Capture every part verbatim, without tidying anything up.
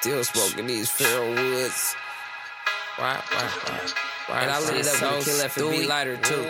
Still smoking these Pharaoh Woods. Right, right, right. Right, I lit it up so with a Kill F and B lighter too.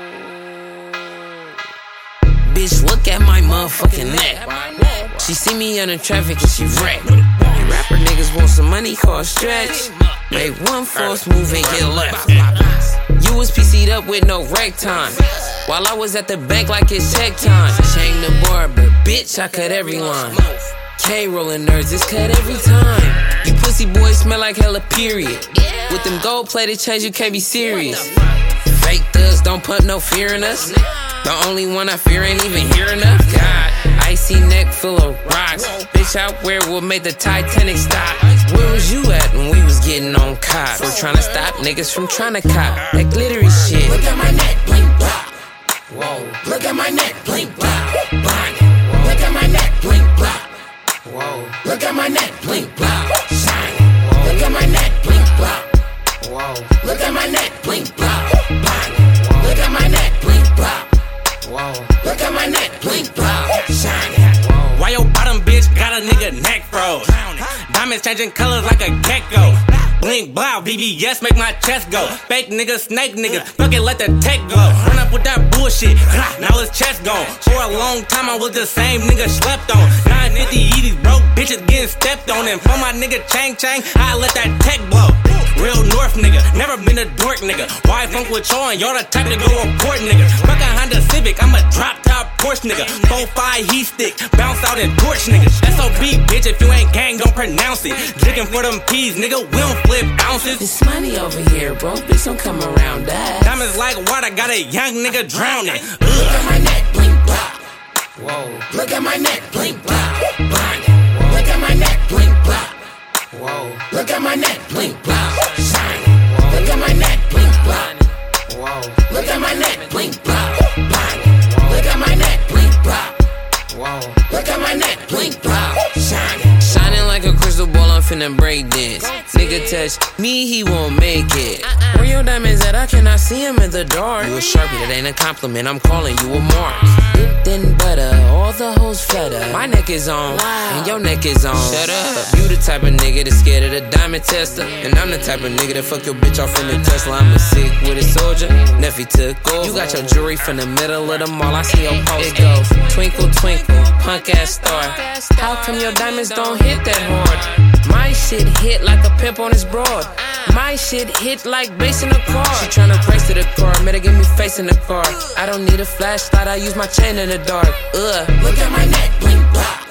Bitch, look at my motherfucking neck. She see me on the traffic and she wreck. Rapper niggas want some money, call stretch. Make one false move and get left. You was P C'd up with no rec time, while I was at the bank like it's check time. Chain the bar, but bitch, I cut every line. K-rollin' nerds, it's cut every time. You pussy boys smell like hella, period. With them gold-plated chains, you can't be serious. Fake thugs don't put no fear in us. The only one I fear ain't even here enough. God, icy neck full of rocks. Bitch, out where will make the Titanic stop. Where was you at when we was getting on cops? We're trying to stop niggas from trying to cop that glittery shit. Look at my neck, blink, blop. Whoa. Look at my neck, blink, blop. Blinding. Look at my neck, blink, blop. Whoa. Look at my neck, blink, blop. Shining. Look at my neck, blink, blop. Whoa. Look at my neck, blink, blop. Blinding. Look at my neck, blink, blop. Whoa. Look at my neck, blink, blop. Shining. Why your bottom bitch got a nigga neck froze? Diamonds changing colors like a gecko. Blink, blow, B B S make my chest go. Fake niggas, snake niggas, fuck it, let the tech go. Run up with that bullshit, now his chest gone. For a long time I was the same nigga slept on. nine fifty E, these broke bitches getting stepped on. And for my nigga Chang Chang, I let that tech blow. Real North nigga, never been a dork nigga. Why funk with y'all and y'all the type to go report nigga. Fuck a Honda Civic, I'm a drop top Porsche nigga. four five heat stick, bounce out and torch niggas. S O B bitch, if you ain't gang, don't pronounce it. Jigging for them peas, nigga, we don't flip ounces. It's money over here, bro, bitch, don't come around that. Diamonds like water, got a young nigga drowning. Look at my neck, blink, blop. Whoa. Look at my neck, blink, blop. Blinding. Look at my neck, blink, blop. Whoa. Look at my neck, blink, blop. Shining. Look at my neck, blink, blop. Whoa. Look at my neck, blink, blop. Blinding. Look at my neck, blink, blop. Whoa. Look at my neck, blink, blop. Shining. Shining like a crystal ball, I'm finna break dance. Nigga touch me, he won't make it. Where your diamonds at? I cannot see him in the dark. You a sharpie, that ain't a compliment, I'm calling you a mark. Dipped in butter, all the hoes flutter. My neck is on, and your neck is on. Shut up. You the type of nigga that's scared of the diamond tester, and I'm the type of nigga that fuck your bitch off in the Tesla. I'm a sick with a soldier, Neffy took off. You got your jewelry from the middle of the mall, I see your post. It goes twinkle, twinkle, punk ass star. How come your diamonds don't hit that hard? My shit hit like a pimp on his broad. My shit hit like bass in the car. She tryna race to the car, made her give me face in the car. I don't need a flashlight, I use my chain in the dark. Ugh. Look at my neck, blink, blop.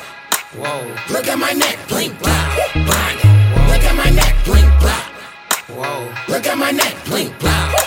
Whoa. Look at my neck, blink, blop. Blinding. Look at my neck, blink, blop. Whoa. Look at my neck, blink, blop.